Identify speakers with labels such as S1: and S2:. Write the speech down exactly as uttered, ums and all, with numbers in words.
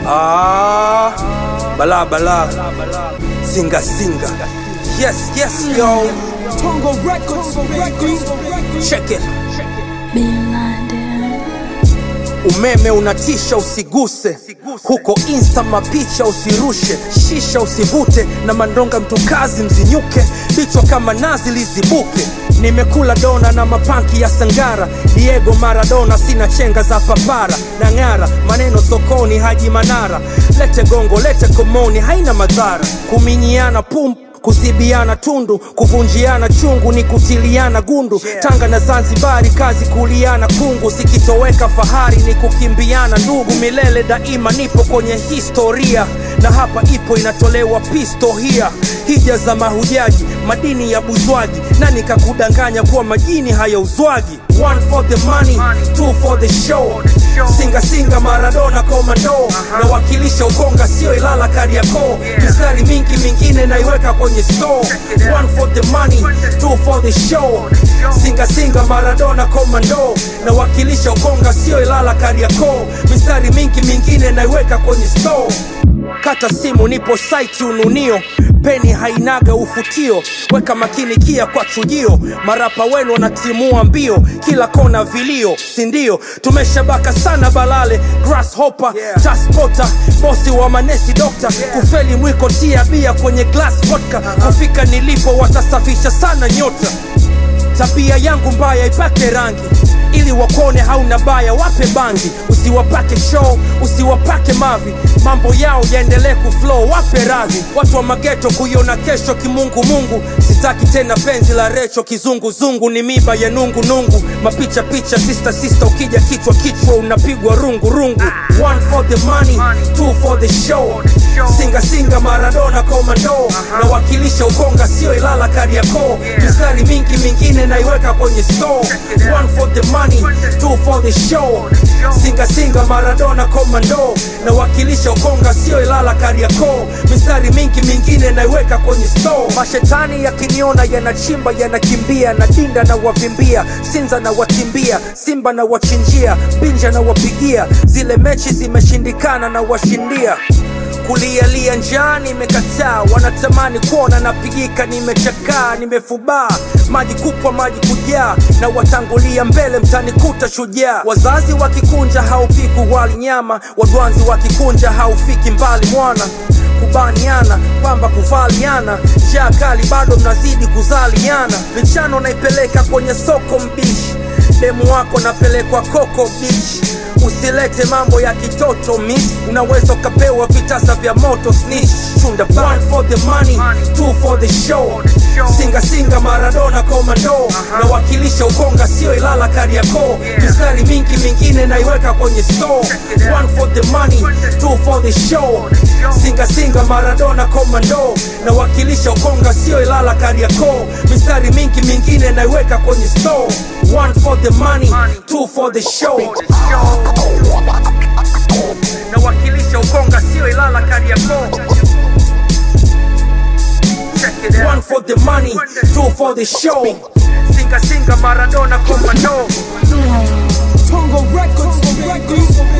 S1: Ah, bala bala, singa singa. Yes, yes, yo.
S2: Tongo Records, baby.
S1: Check it.
S3: Being blinded.
S1: Umeme unatisha usiguse, huko insta mapicha usirushe, shisha usivute, na mandonga mtukazi mzinyuke, bichwa kama nazi lizibuke. Nimekula dona na mapanki ya Sangara, Diego Maradona, sina chenga za papara na ngara, maneno sokoni Haji Manara. Lete gongo, lete komoni, haina madhara. Kuminyiana pump, kuzibiana tundu, kuvunjiana chungu ni kutiliana gundu. Tanga na Zanzibari kazi kuliana kungu, sikitoweka fahari ni kukimbiana ndugu. Milele daima nipo kwenye historia, na hapa ipo inatolewa pistohia. Hija za mahujaji, madini ya buzwaji, nani kakudanganya kuwa majini haya uzwaji? One for the money, two for the show. Singa singa Maradona komando, na wakilisha Ukonga sio Ilala Kariakoo. Mistari mingi mingine naiweka kwenye store. One for the money, two for the show. Singa singa Maradona komando, na wakilisha Ukonga sio Ilala Kariakoo. Mistari mingi mingine naiweka kwenye store. Kata simu nipo site ununio, peni hainaga ufutio, weka makini kia kwa chujio. Marapa wenu wanatimua mbio, kila kona vilio, sindio? Tumeshabaka sana balale, grasshopper, yeah. Taspota, bosi wa manesi doctor, yeah. Kufeli mwiko tia bia kwenye glass vodka, uh-huh. Kufika nilipo watasafisha sana nyota. Tabia yangu mbaya ipake rangi, ili wakone hauna baya wape bangi. Usiwapake show, usiwapake mavi, mambo yao yaendelee kuflow, wape radhi. Watu wa mageto kuiona kesho kimungu mungu, sitaki tena penzi la recho kizungu zungu. Ni miba ya nungu nungu, mapicha picha sister sister, ukija kichwa kichwa unapigwa rungu rungu. One for the money, two for the show. Singa singa Maradona komando, na wakilisha Ukonga sio Ilala Kariakoo. Mistari mingi mingine naiweka kwenye store. One for the money, two for the show. Singa singa Maradona komando, na wakilisha Ukonga sio Ilala Kariakoo. Mistari mingi mingine naiweka kwenye store. Mashetani yakiniona yanachimba yanakimbia, na dinda na wavimbia, Sinza na watimbia, Simba na wachinjia, Binja na wapigia. Zile mechi zimeshindikana na washindia. Kulia lia njaa nimekataa, wanatamani kuona napigika, nimechakaa, nimefubaa. Maji kupwa maji kujaa, na watangulia mbele mtanikuta shujaa. Wazazi wakikunja haupiku wali nyama, wadwanzi wakikunja haufiki mbali mwana. Kubaniana, pamba kuvaliana, njaa kali bado mnazidi kuzaliana. Michano naipeleka kwenye soko mbishi, demu wako napelekwa koko beach. Usilete mambo ya kitoto miss, unaweza kapewa vitasa vya moto snitch. Chunda one for the money, two for the show. Singa singa Maradona komando, na wakilisha Ukonga sio Ilala Kariakoo. Mistari mingi mingine naiweka kwenye store. One for the money, two for the show. Singa singa Maradona komando, na wakilisha Ukonga sio Ilala Kariakoo. Mistari mingi mingine naiweka kwenye store. One for the money, two for the show. Na wakilisha Ukonga sio Ilala Kariakoo. One for the money, two for the show. Singa singa Maradona komando.
S2: Tongo Records, baby.